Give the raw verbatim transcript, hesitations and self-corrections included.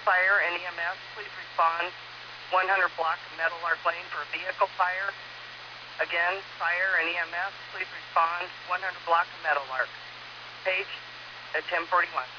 fire and E M S, please respond. one hundred block of Meadowlark Lane for a vehicle fire. Again, fire and E M S, please respond. one hundred block of Meadowlark. Page at ten forty-one.